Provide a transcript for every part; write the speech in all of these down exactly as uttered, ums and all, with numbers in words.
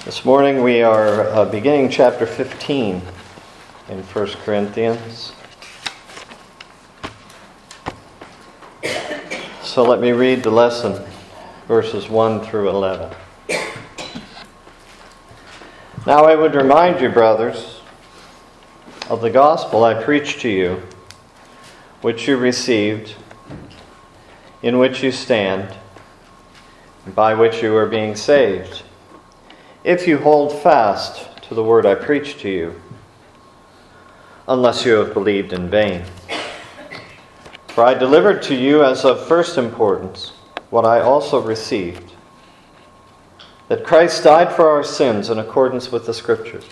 This morning we are uh, beginning chapter fifteen in First Corinthians. So let me read the lesson, verses one through eleven. Now I would remind you, brothers, of the gospel I preached to you, which you received, in which you stand, and by which you are being saved, if you hold fast to the word I preached to you, unless you have believed in vain. For I delivered to you as of first importance what I also received, that Christ died for our sins in accordance with the Scriptures,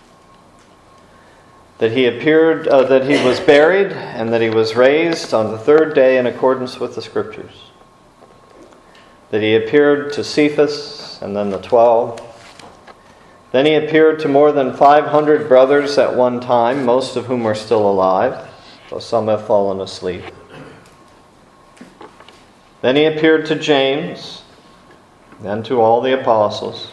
that he appeared, uh, that he was buried, and that he was raised on the third day in accordance with the Scriptures, that he appeared to Cephas and then the twelve. Then he appeared to more than five hundred brothers at one time, most of whom are still alive, though some have fallen asleep. Then he appeared to James, then to all the apostles.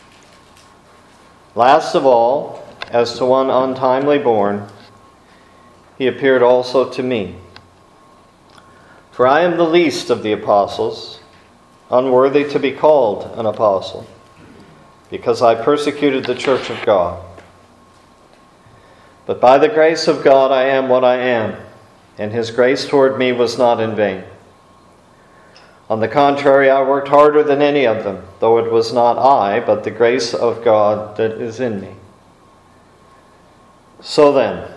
Last of all, as to one untimely born, he appeared also to me. For I am the least of the apostles, unworthy to be called an apostle, because I persecuted the church of God. But by the grace of God I am what I am, and his grace toward me was not in vain. On the contrary, I worked harder than any of them, though it was not I, but the grace of God that is in me. So then,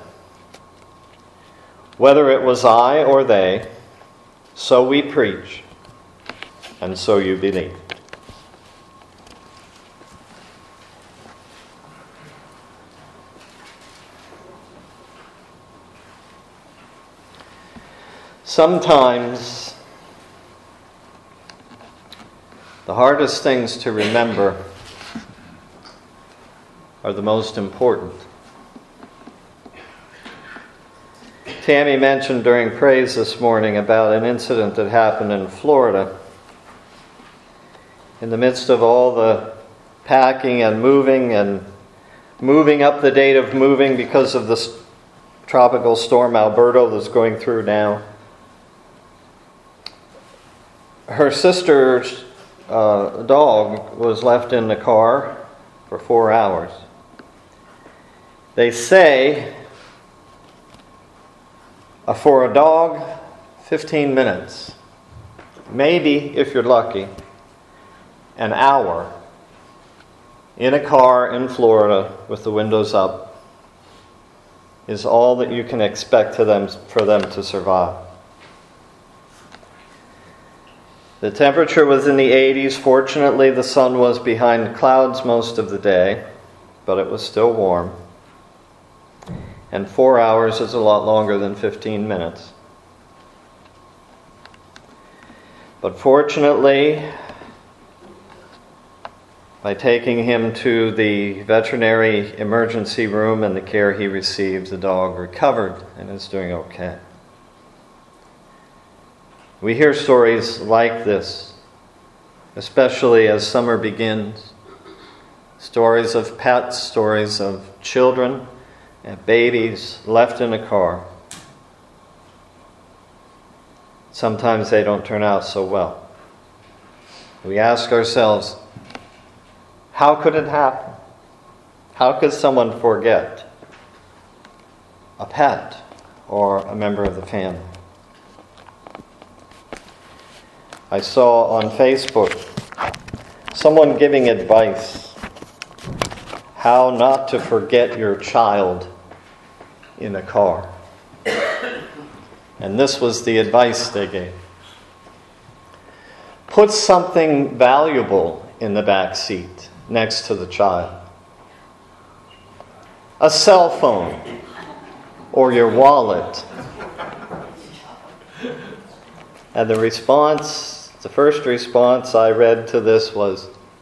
whether it was I or they, so we preach, and so you believe. Sometimes the hardest things to remember are the most important. Tammy mentioned during praise this morning about an incident that happened in Florida. In the midst of all the packing and moving and moving up the date of moving because of the tropical storm Alberto that's going through now, her sister's uh, dog was left in the car for four hours. They say uh, for a dog, fifteen minutes. Maybe, if you're lucky, an hour in a car in Florida with the windows up is all that you can expect to them for them to survive. The temperature was in the eighties. Fortunately, the sun was behind clouds most of the day, but it was still warm. And four hours is a lot longer than fifteen minutes. But fortunately, by taking him to the veterinary emergency room and the care he received, the dog recovered and is doing okay. We hear stories like this, especially as summer begins. Stories of pets, stories of children and babies left in a car. Sometimes they don't turn out so well. We ask ourselves, how could it happen? How could someone forget a pet or a member of the family? I saw on Facebook someone giving advice how not to forget your child in a car. And this was the advice they gave. Put something valuable in the back seat next to the child. A cell phone or your wallet. And the response The first response I read to this was,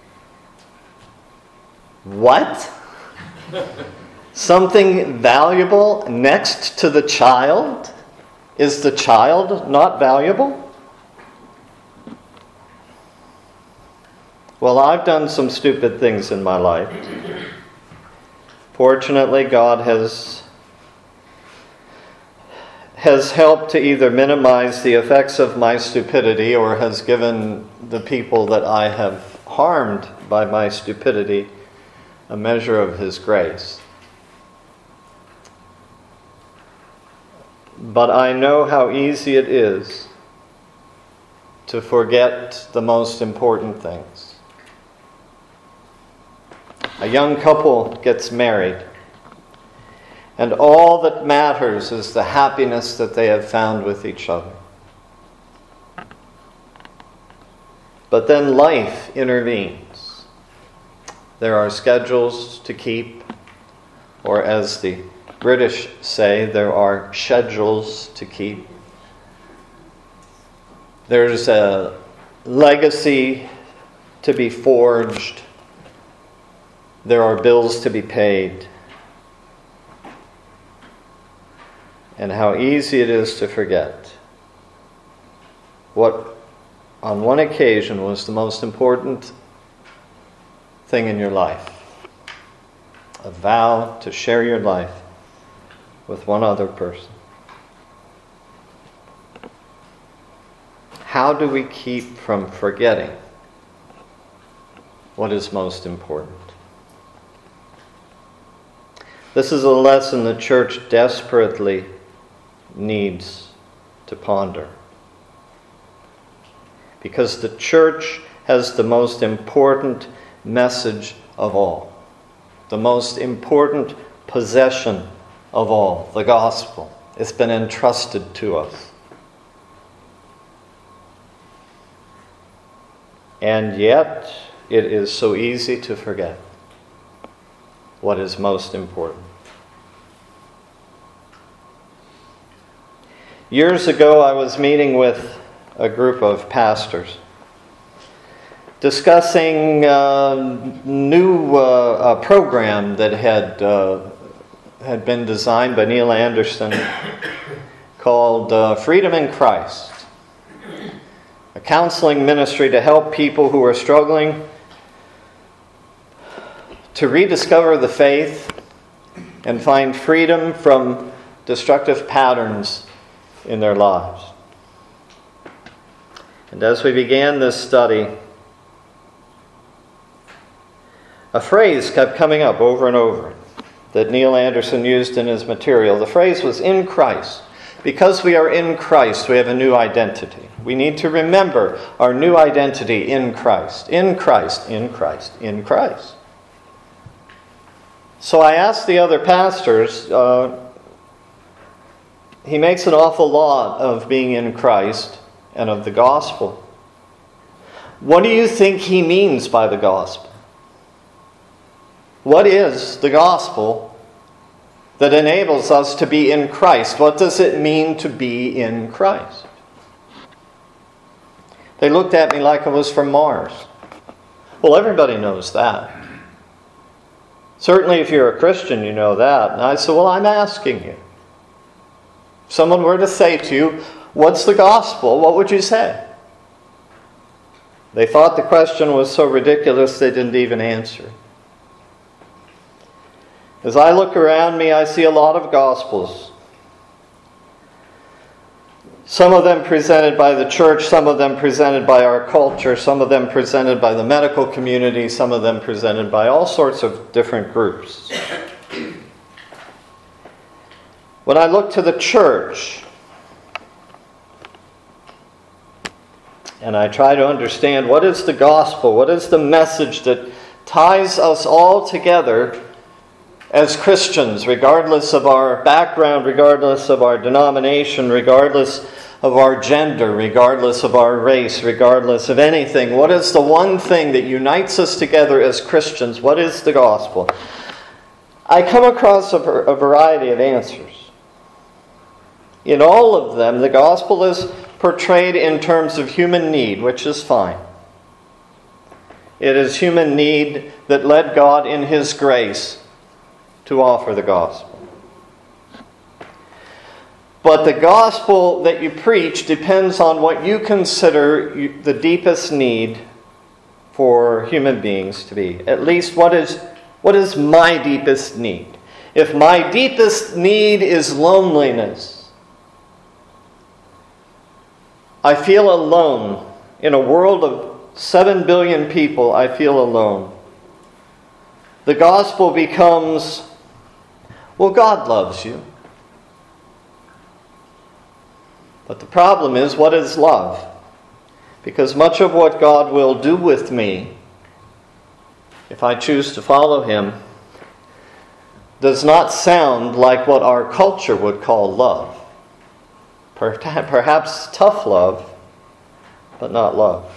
what? Something valuable next to the child? Is the child not valuable? Well, I've done some stupid things in my life. Fortunately, God has has helped to either minimize the effects of my stupidity or has given the people that I have harmed by my stupidity a measure of His grace. But I know how easy it is to forget the most important things. A young couple gets married, and all that matters is the happiness that they have found with each other. But then life intervenes. There are schedules to keep, or as the British say, there are schedules to keep. There's a legacy to be forged. There are bills to be paid. And how easy it is to forget what on one occasion was the most important thing in your life. A vow to share your life with one other person. How do we keep from forgetting what is most important? This is a lesson the church desperately needs to ponder. Because the church has the most important message of all. The most important possession of all, the gospel. It's been entrusted to us. And yet, it is so easy to forget what is most important. Years ago, I was meeting with a group of pastors discussing a new uh, a program that had uh, had been designed by Neil Anderson called uh, Freedom in Christ, a counseling ministry to help people who are struggling to rediscover the faith and find freedom from destructive patterns in their lives. And as we began this study, a phrase kept coming up over and over that Neil Anderson used in his material. The phrase was "in Christ." Because we are in Christ, we have a new identity. We need to remember our new identity in Christ. In Christ, in Christ, in Christ. So I asked the other pastors, uh, he makes an awful lot of being in Christ and of the gospel. What do you think he means by the gospel? What is the gospel that enables us to be in Christ? What does it mean to be in Christ? They looked at me like I was from Mars. Well, everybody knows that. Certainly if you're a Christian, you know that. And I said, well, I'm asking you. If someone were to say to you, what's the gospel? What would you say? They thought the question was so ridiculous they didn't even answer. As I look around me, I see a lot of gospels. Some of them presented by the church, some of them presented by our culture, some of them presented by the medical community, some of them presented by all sorts of different groups. When I look to the church, and I try to understand what is the gospel, what is the message that ties us all together as Christians, regardless of our background, regardless of our denomination, regardless of our gender, regardless of our race, regardless of anything. What is the one thing that unites us together as Christians? What is the gospel? I come across a, a variety of answers. In all of them, the gospel is portrayed in terms of human need, which is fine. It is human need that led God in His grace to offer the gospel. But the gospel that you preach depends on what you consider the deepest need for human beings to be. At least what is, what is my deepest need? If my deepest need is loneliness, I feel alone. In a world of seven billion people, I feel alone. The gospel becomes, well, God loves you. But the problem is, what is love? Because much of what God will do with me, if I choose to follow Him, does not sound like what our culture would call love. Perhaps tough love, but not love.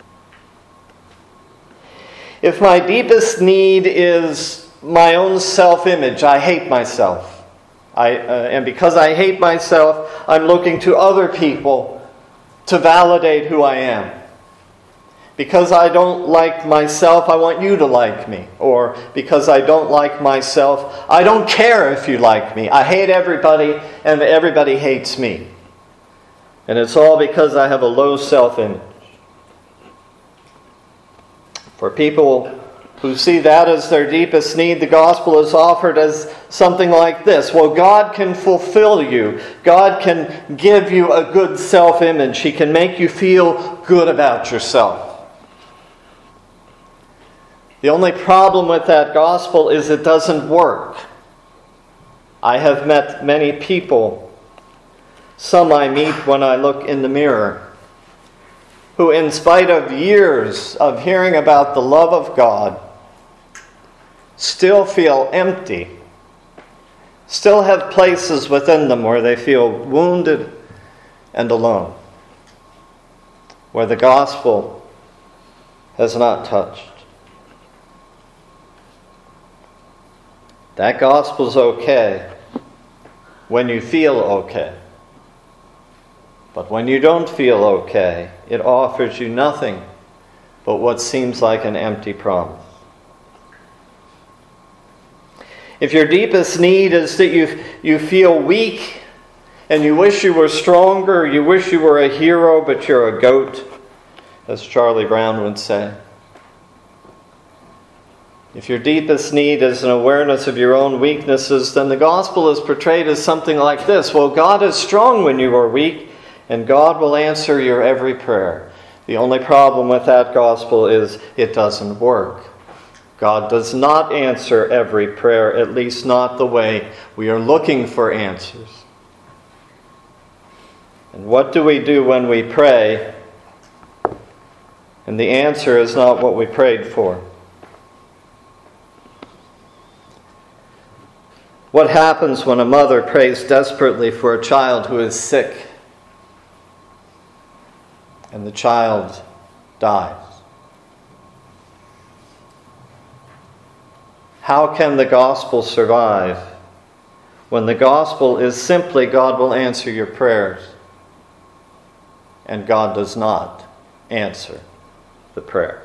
If my deepest need is my own self-image, I hate myself. I, uh, and because I hate myself, I'm looking to other people to validate who I am. Because I don't like myself, I want you to like me. Or because I don't like myself, I don't care if you like me. I hate everybody, and everybody hates me. And it's all because I have a low self-image. For people who see that as their deepest need, the gospel is offered as something like this. Well, God can fulfill you. God can give you a good self-image. He can make you feel good about yourself. The only problem with that gospel is it doesn't work. I have met many people, some I meet when I look in the mirror, who in spite of years of hearing about the love of God, still feel empty, still have places within them where they feel wounded and alone, where the gospel has not touched. That gospel's okay when you feel okay. But when you don't feel okay, it offers you nothing but what seems like an empty promise. If your deepest need is that you, you feel weak and you wish you were stronger, you wish you were a hero, but you're a goat, as Charlie Brown would say. If your deepest need is an awareness of your own weaknesses, then the gospel is portrayed as something like this. Well, God is strong when you are weak, and God will answer your every prayer. The only problem with that gospel is it doesn't work. God does not answer every prayer, at least not the way we are looking for answers. And what do we do when we pray, and the answer is not what we prayed for? What happens when a mother prays desperately for a child who is sick and the child dies? How can the gospel survive when the gospel is simply God will answer your prayers and God does not answer the prayer?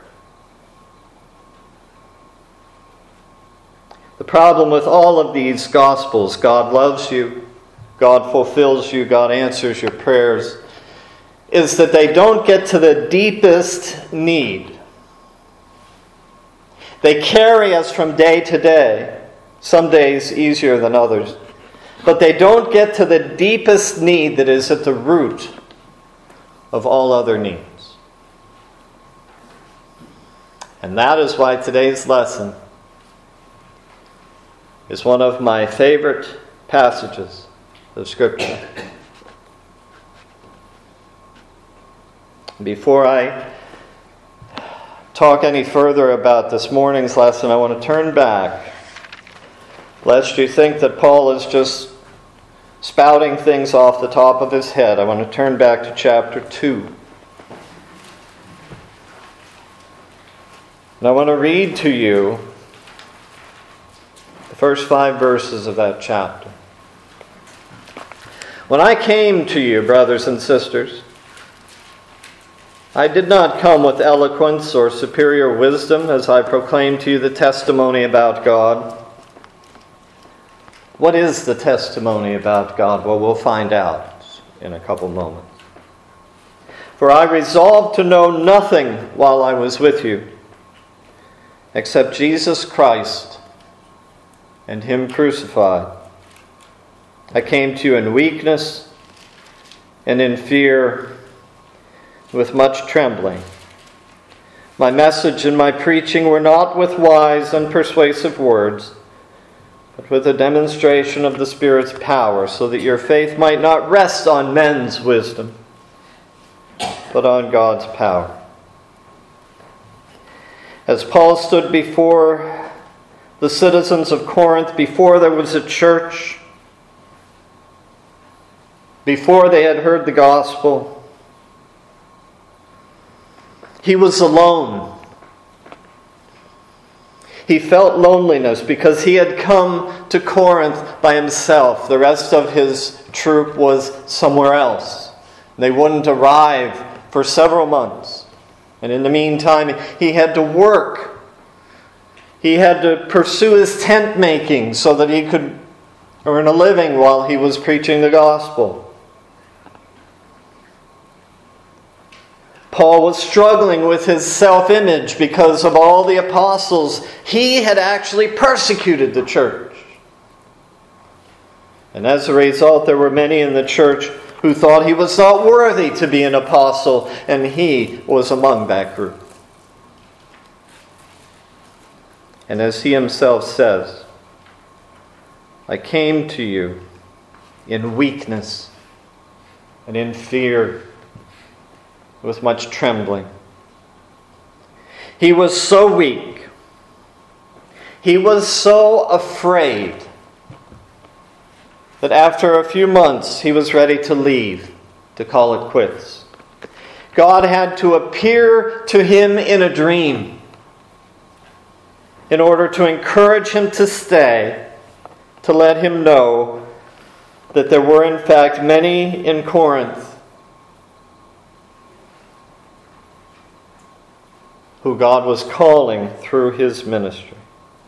The problem with all of these gospels, God loves you, God fulfills you, God answers your prayers, is that they don't get to the deepest need. They carry us from day to day, some days easier than others, but they don't get to the deepest need that is at the root of all other needs. And that is why today's lesson is one of my favorite passages of Scripture. Before I talk any further about this morning's lesson, I want to turn back, lest you think that Paul is just spouting things off the top of his head. I want to turn back to chapter two. And I want to read to you the first five verses of that chapter. When I came to you, brothers and sisters, I did not come with eloquence or superior wisdom as I proclaimed to you the testimony about God. What is the testimony about God? Well, we'll find out in a couple moments. For I resolved to know nothing while I was with you except Jesus Christ and Him crucified. I came to you in weakness and in fear, with much trembling. My message and my preaching were not with wise and persuasive words, but with a demonstration of the Spirit's power, so that your faith might not rest on men's wisdom, but on God's power. As Paul stood before the citizens of Corinth, before there was a church, before they had heard the gospel, he was alone. He felt loneliness because he had come to Corinth by himself. The rest of his troop was somewhere else. They wouldn't arrive for several months. And in the meantime, he had to work. He had to pursue his tent making so that he could earn a living while he was preaching the gospel. Paul was struggling with his self-image because of all the apostles. He had actually persecuted the church. And as a result, there were many in the church who thought he was not worthy to be an apostle, and he was among that group. And as he himself says, I came to you in weakness and in fear, with much trembling. He was so weak. He was so afraid that after a few months he was ready to leave, to call it quits. God had to appear to him in a dream in order to encourage him to stay, to let him know that there were in fact many in Corinth who God was calling through his ministry.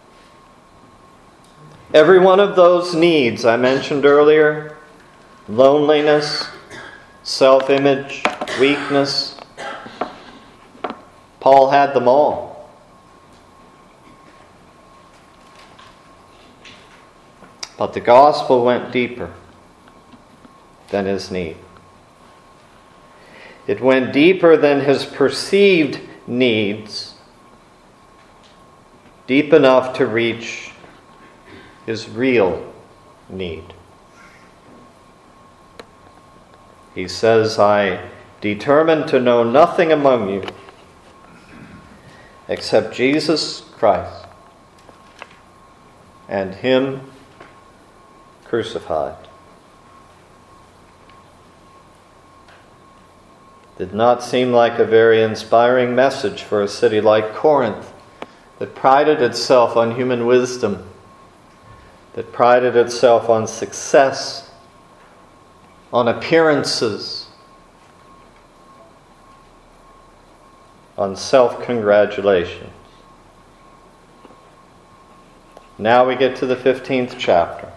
Every one of those needs I mentioned earlier, loneliness, self-image, weakness, Paul had them all. But the gospel went deeper than his need. It went deeper than his perceived needs, deep enough to reach his real need. He says, I determined to know nothing among you except Jesus Christ and Him crucified. Did not seem like a very inspiring message for a city like Corinth that prided itself on human wisdom, that prided itself on success, on appearances, on self-congratulation. Now we get to the fifteenth chapter.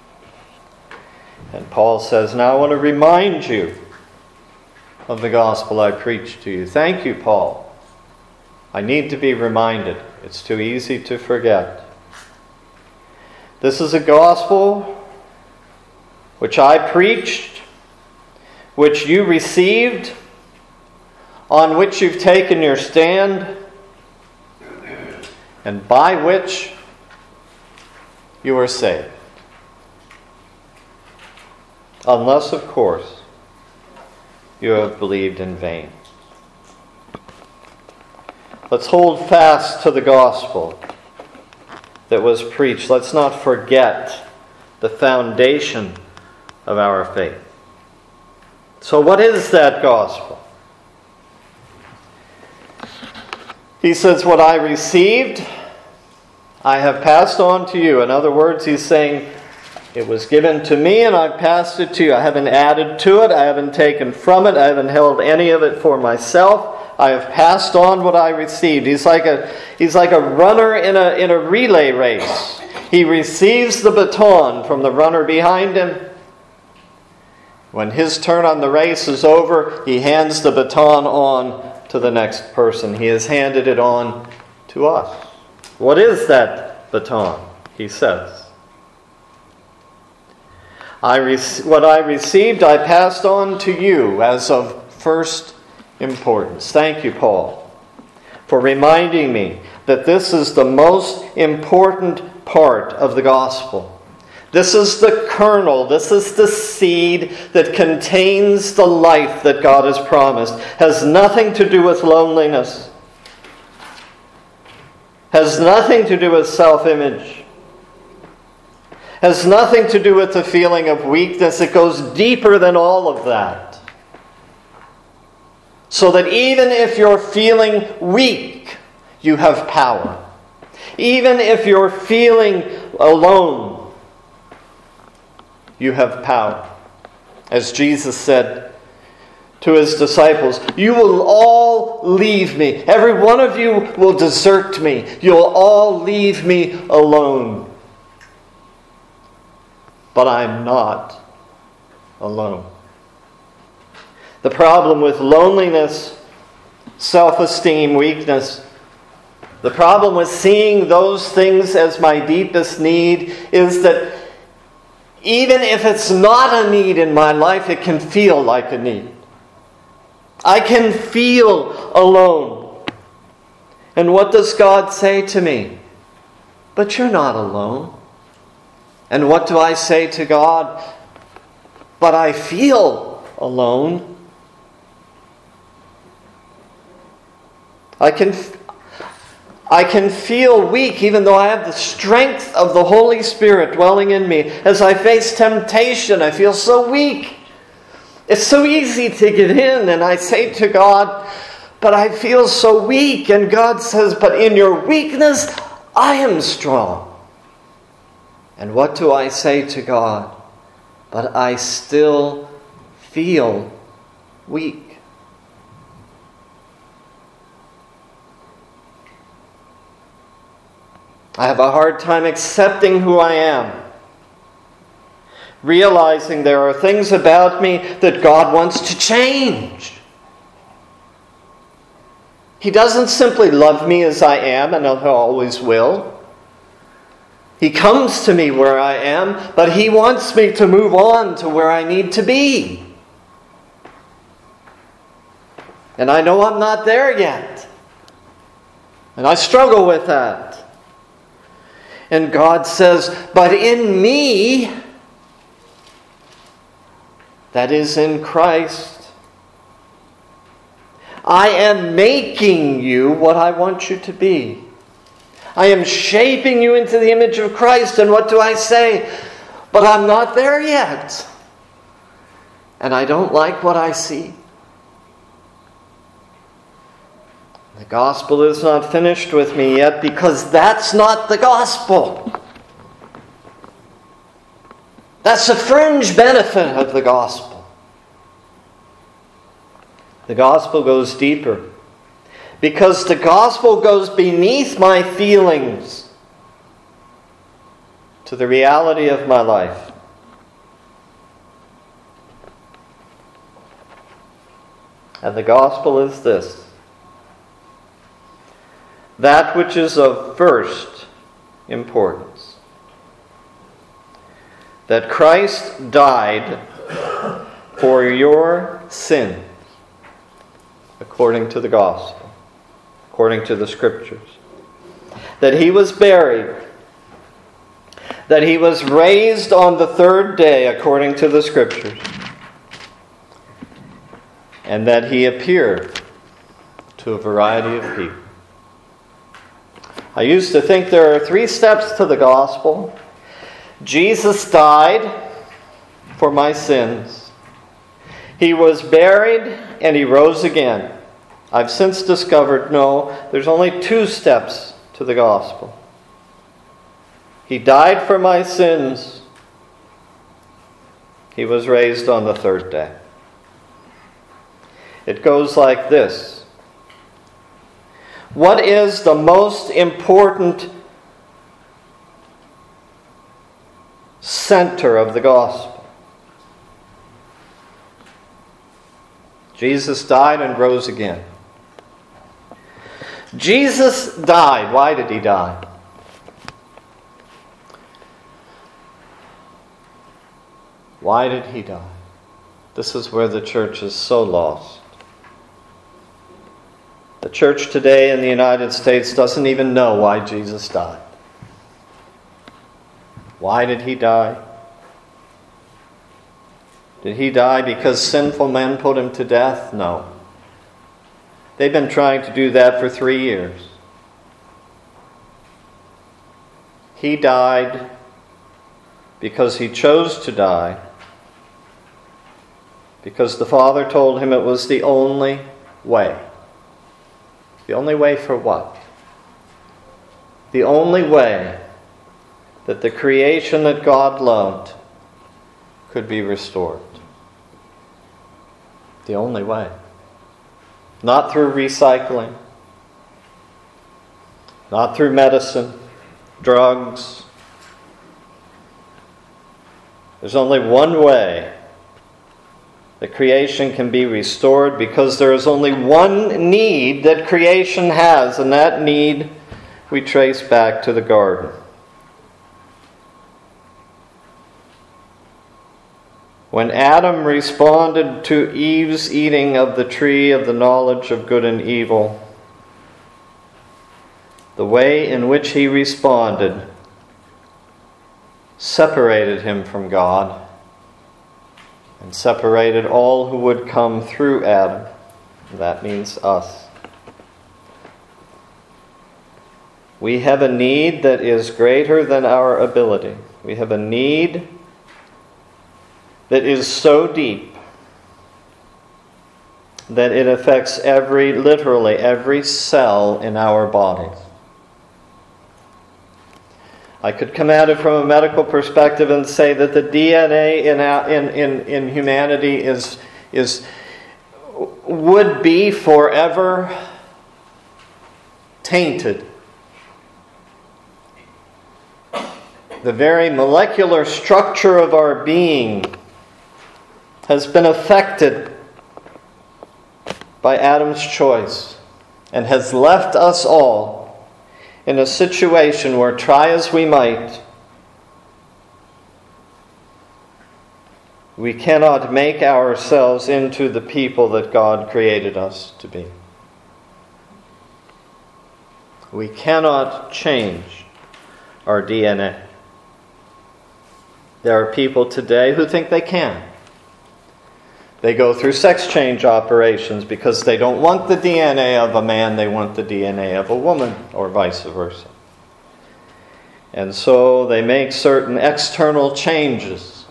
And Paul says, now I want to remind you of the gospel I preached to you. Thank you, Paul. I need to be reminded. It's too easy to forget. This is a gospel which I preached, which you received, on which you've taken your stand, and by which you are saved. Unless, of course, you have believed in vain. Let's hold fast to the gospel that was preached. Let's not forget the foundation of our faith. So what is that gospel? He says, what I received, I have passed on to you. In other words, he's saying, it was given to me and I passed it to you. I haven't added to it. I haven't taken from it. I haven't held any of it for myself. I have passed on what I received. He's like a he's like a runner in a in a relay race. He receives the baton from the runner behind him. When his turn on the race is over, he hands the baton on to the next person. He has handed it on to us. What is that baton? He says. I rec- what I received, I passed on to you as of first importance. Thank you, Paul, for reminding me that this is the most important part of the gospel. This is the kernel, this is the seed that contains the life that God has promised. Has nothing to do with loneliness. Has nothing to do with self-image. Has nothing to do with the feeling of weakness. It goes deeper than all of that. So that even if you're feeling weak, you have power. Even if you're feeling alone, you have power. As Jesus said to his disciples, you will all leave me. Every one of you will desert me. You'll all leave me alone. But I'm not alone. The problem with loneliness, self-esteem, weakness, the problem with seeing those things as my deepest need is that even if it's not a need in my life, it can feel like a need. I can feel alone. And what does God say to me? But you're not alone. And what do I say to God? But I feel alone. I can I can feel weak even though I have the strength of the Holy Spirit dwelling in me. As I face temptation, I feel so weak. It's so easy to get in, and I say to God, but I feel so weak. And God says, but in your weakness, I am strong. And what do I say to God? But I still feel weak. I have a hard time accepting who I am. Realizing there are things about me that God wants to change. He doesn't simply love me as I am, and He always will. He comes to me where I am, but He wants me to move on to where I need to be. And I know I'm not there yet. And I struggle with that. And God says, but in me, that is in Christ, I am making you what I want you to be. I am shaping you into the image of Christ. And what do I say? But I'm not there yet. And I don't like what I see. The gospel is not finished with me yet because that's not the gospel. That's a fringe benefit of the gospel. The gospel goes deeper because the gospel goes beneath my feelings to the reality of my life. And the gospel is this: that which is of first importance. That Christ died for your sins, according to the gospel, according to the Scriptures. That He was buried. That He was raised on the third day, according to the Scriptures. And that He appeared to a variety of people. I used to think there are three steps to the gospel. Jesus died for my sins. He was buried and He rose again. I've since discovered, no, there's only two steps to the gospel. He died for my sins. He was raised on the third day. It goes like this. What is the most important center of the gospel? Jesus died and rose again. Jesus died. Why did He die? Why did he die? This is where the church is so lost. The church today in the United States doesn't even know why Jesus died. Why did he die? Did he die because sinful men put him to death? No. They've been trying to do that for three years. He died because he chose to die, because the Father told him it was the only way. The only way for what? The only way that the creation that God loved could be restored. The only way. Not through recycling, not through medicine, drugs. There's only one way that creation can be restored, because there is only one need that creation has, and that need we trace back to the garden. When Adam responded to Eve's eating of the tree of the knowledge of good and evil, the way in which he responded separated him from God and separated all who would come through Adam. That means us. We have a need that is greater than our ability. We have a need that is so deep that it affects every, literally every cell in our bodies. I could come at it from a medical perspective and say that the D N A in in in, in humanity is is would be forever tainted. The very molecular structure of our being has been affected by Adam's choice and has left us all in a situation where, try as we might, we cannot make ourselves into the people that God created us to be. We cannot change our D N A. There are people today who think they can. They go through sex change operations because they don't want the D N A of a man, they want the D N A of a woman, or vice versa. And so they make certain external changes.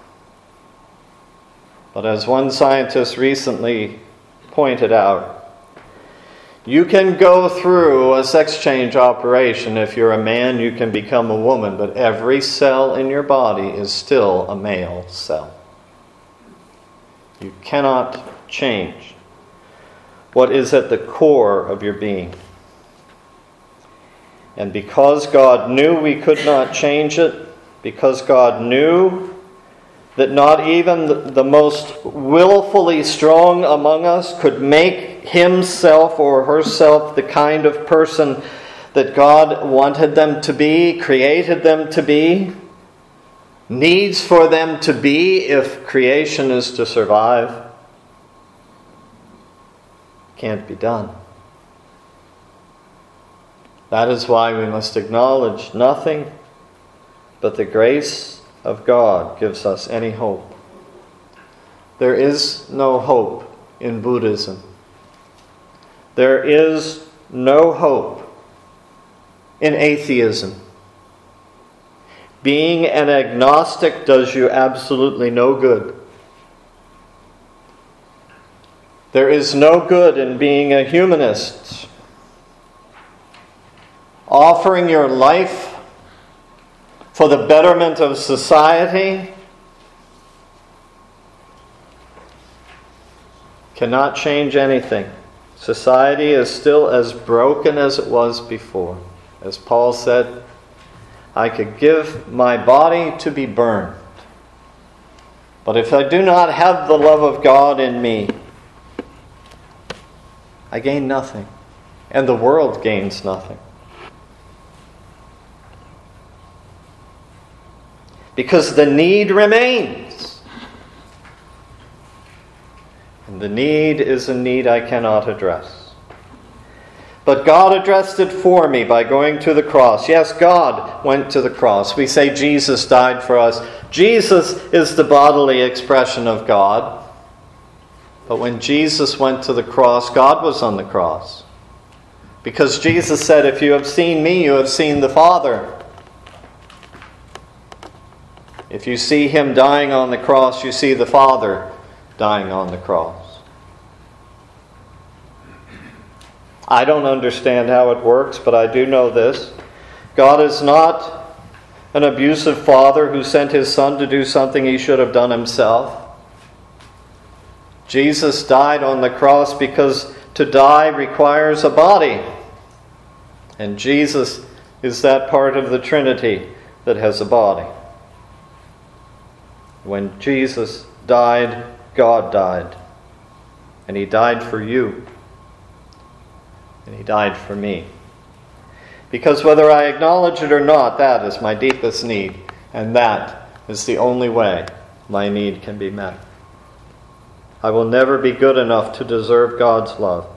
But as one scientist recently pointed out, you can go through a sex change operation. If you're a man, you can become a woman, but every cell in your body is still a male cell. You cannot change what is at the core of your being. And because God knew we could not change it, because God knew that not even the, the most willfully strong among us could make himself or herself the kind of person that God wanted them to be, created them to be, needs for them to be if creation is to survive, can't be done. That is why we must acknowledge nothing but the grace of God gives us any hope. There is no hope in Buddhism. There is no hope in atheism. Being an agnostic does you absolutely no good. There is no good in being a humanist. Offering your life for the betterment of society cannot change anything. Society is still as broken as it was before. As Paul said, I could give my body to be burned, but if I do not have the love of God in me, I gain nothing, and the world gains nothing. Because the need remains. The need is a need I cannot address. But God addressed it for me by going to the cross. Yes, God went to the cross. We say Jesus died for us. Jesus is the bodily expression of God. But when Jesus went to the cross, God was on the cross. Because Jesus said, if you have seen me, you have seen the Father. If you see him dying on the cross, you see the Father dying on the cross. I don't understand how it works, but I do know this. God is not an abusive father who sent his son to do something he should have done himself. Jesus died on the cross because to die requires a body. And Jesus is that part of the Trinity that has a body. When Jesus died, God died. And he died for you. And he died for me. Because whether I acknowledge it or not, that is my deepest need. And that is the only way my need can be met. I will never be good enough to deserve God's love.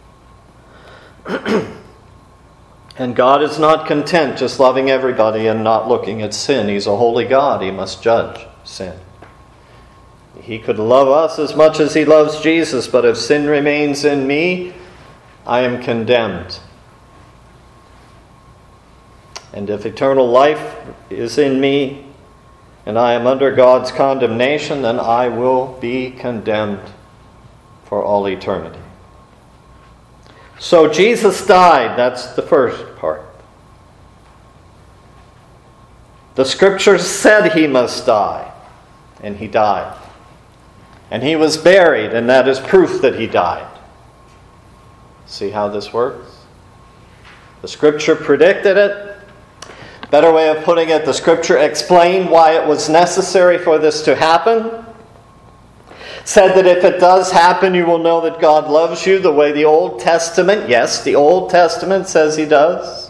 And God is not content just loving everybody and not looking at sin. He's a holy God. He must judge sin. He could love us as much as he loves Jesus, but if sin remains in me, I am condemned. And if eternal life is in me, and I am under God's condemnation, then I will be condemned for all eternity. So Jesus died. That's the first part. The Scriptures said he must die, and he died. And he was buried, and that is proof that he died. See how this works? The Scripture predicted it. Better way of putting it, the Scripture explained why it was necessary for this to happen. Said that if it does happen, you will know that God loves you the way the Old Testament, yes, the Old Testament says he does.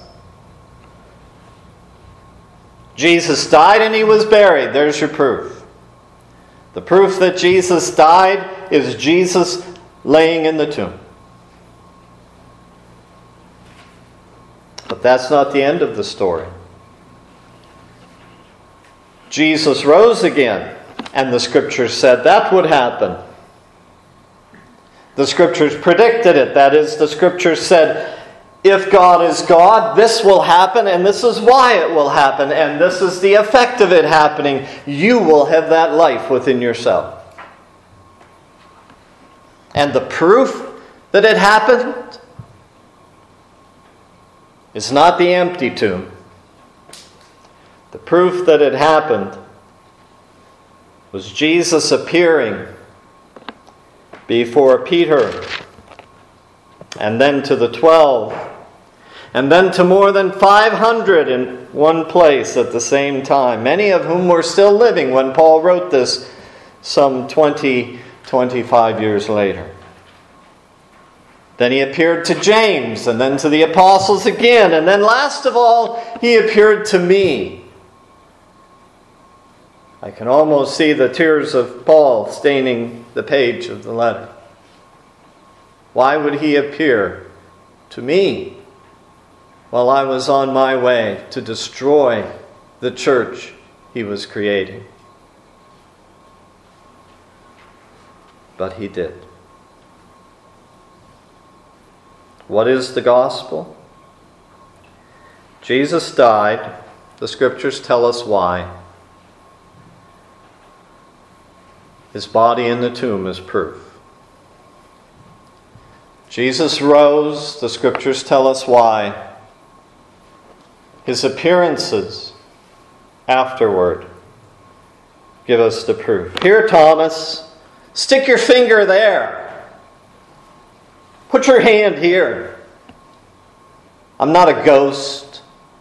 Jesus died and he was buried. There's your proof. The proof that Jesus died is Jesus laying in the tomb. But that's not the end of the story. Jesus rose again, and the Scriptures said that would happen. The Scriptures predicted it. That is, the Scriptures said, if God is God, this will happen, and this is why it will happen, and this is the effect of it happening. You will have that life within yourself. And the proof that it happened is not the empty tomb. The proof that it happened was Jesus appearing before Peter, and then to the twelve, and then to more than five hundred in one place at the same time, many of whom were still living when Paul wrote this some twenty, twenty-five years later. Then he appeared to James, and then to the apostles again, and then last of all, he appeared to me. I can almost see the tears of Paul staining the page of the letter. Why would he appear to me while I was on my way to destroy the church he was creating? But he did. What is the gospel? Jesus died. The Scriptures tell us why. His body in the tomb is proof. Jesus rose. The Scriptures tell us why. His appearances afterward give us the proof. Here, Thomas, stick your finger there. Put your hand here. I'm not a ghost.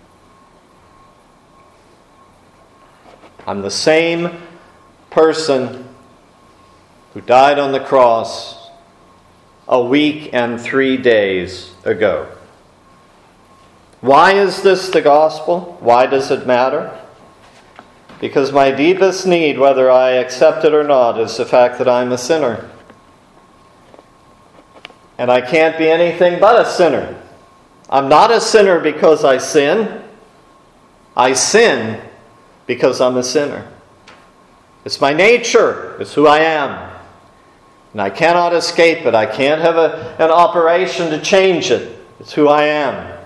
I'm the same person who died on the cross a week and three days ago. Why is this the gospel? Why does it matter? Because my deepest need, whether I accept it or not, is the fact that I'm a sinner. And I can't be anything but a sinner. I'm not a sinner because I sin. I sin because I'm a sinner. It's my nature. It's who I am. And I cannot escape it. I can't have a, an operation to change it. It's who I am.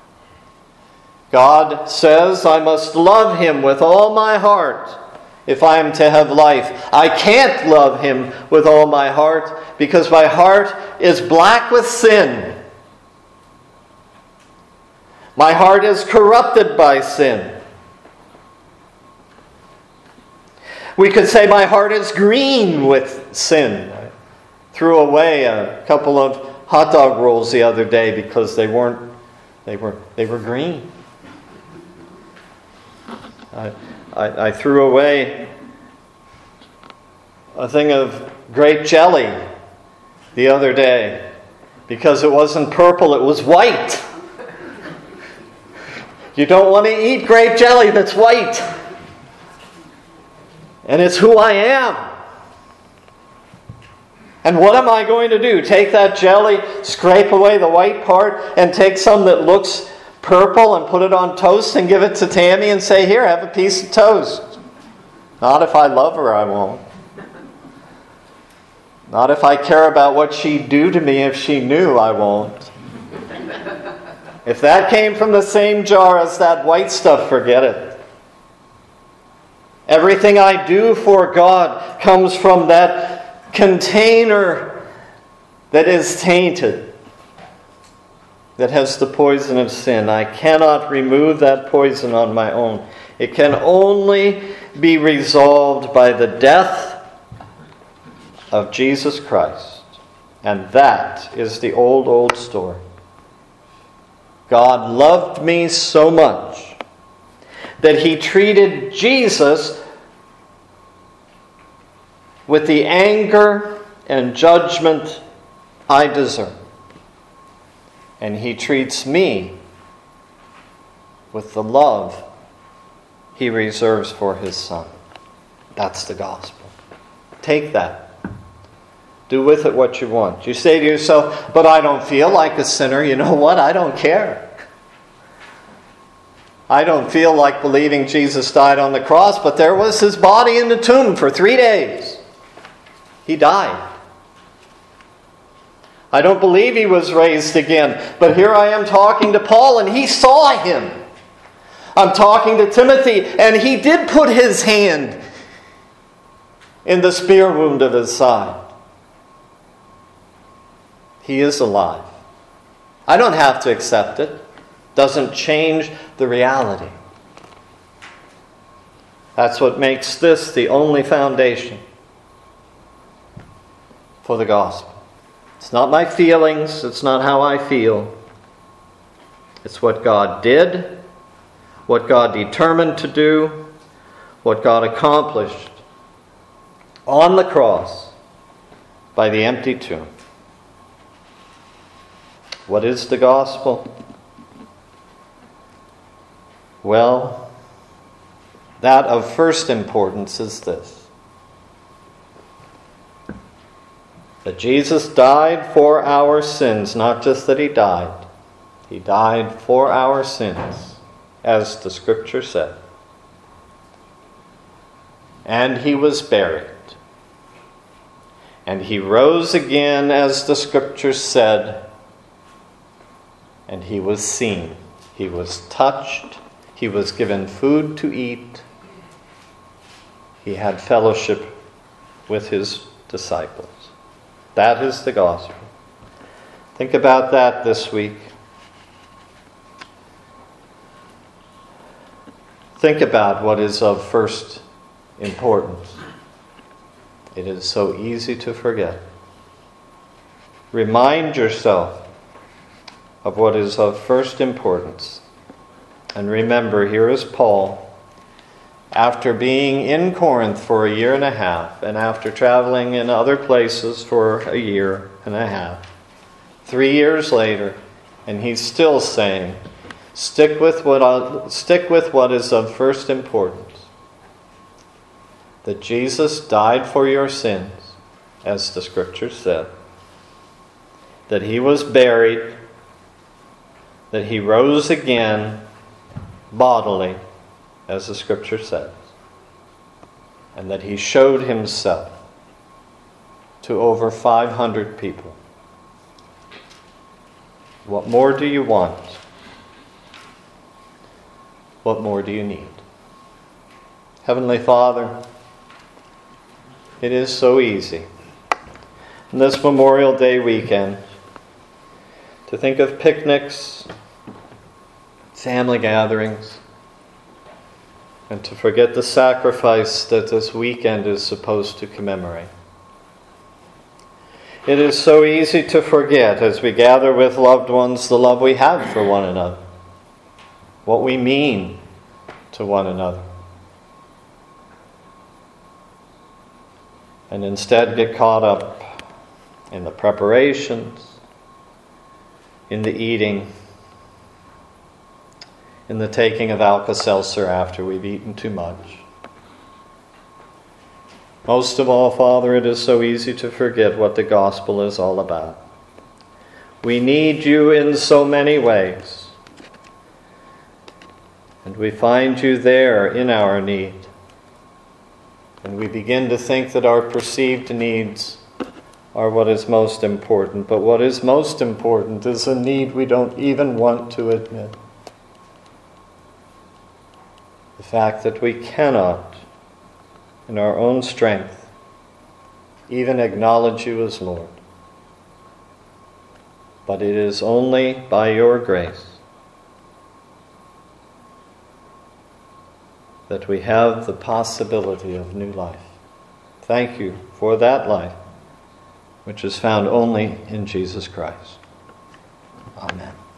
God says I must love Him with all my heart if I am to have life. I can't love Him with all my heart because my heart is black with sin. My heart is corrupted by sin. We could say my heart is green with sin. I threw away a couple of hot dog rolls the other day because they weren't they were they were green. I, I, I threw away a thing of grape jelly the other day because it wasn't purple, it was white. You don't want to eat grape jelly that's white. And it's who I am. And what am I going to do? Take that jelly, scrape away the white part, and take some that looks purple and put it on toast and give it to Tammy and say, here, have a piece of toast. Not if I love her, I won't. Not if I care about what she'd do to me if she knew, I won't. If that came from the same jar as that white stuff, forget it. Everything I do for God comes from that container that is tainted, that has the poison of sin. I cannot remove that poison on my own. It can only be resolved by the death of Jesus Christ. And that is the old, old story. God loved me so much that He treated Jesus with the anger and judgment I deserve. And He treats me with the love He reserves for His Son. That's the gospel. Take that. Do with it what you want. You say to yourself, but I don't feel like a sinner. You know what? I don't care. I don't feel like believing Jesus died on the cross, but there was His body in the tomb for three days. He died. I don't believe He was raised again, but here I am talking to Paul and he saw Him. I'm talking to Timothy and he did put his hand in the spear wound of his side. He is alive. I don't have to accept it. Doesn't change the reality. That's what makes this the only foundation for the gospel. It's not my feelings. It's not how I feel. It's what God did, what God determined to do, what God accomplished on the cross by the empty tomb. What is the gospel? Well, that of first importance is this: that Jesus died for our sins, not just that He died. He died for our sins, as the Scripture said. And He was buried. And He rose again, as the Scripture said. And He was seen. He was touched. He was given food to eat. He had fellowship with His disciples. That is the gospel. Think about that this week. Think about what is of first importance. It is so easy to forget. Remind yourself of what is of first importance. And remember, here is Paul, after being in Corinth for a year and a half, and after traveling in other places for a year and a half, three years later, and he's still saying, stick with what, stick with what is of first importance. That Jesus died for your sins, as the Scripture said. that he was buried, that he rose again bodily, as the Scripture says, and that he showed himself to over five hundred people. What more do you want? What more do you need? Heavenly Father, it is so easy on this Memorial Day weekend to think of picnics, family gatherings, and to forget the sacrifice that this weekend is supposed to commemorate. It is so easy to forget as we gather with loved ones the love we have for one another, what we mean to one another, and instead get caught up in the preparations, in the eating, in the taking of Alka-Seltzer after we've eaten too much. Most of all, Father, it is so easy to forget what the gospel is all about. We need you in so many ways, and we find you there in our need. And we begin to think that our perceived needs are what is most important. But what is most important is a need we don't even want to admit. The fact that we cannot, in our own strength, even acknowledge you as Lord. But it is only by your grace that we have the possibility of new life. Thank you for that life, which is found only in Jesus Christ. Amen.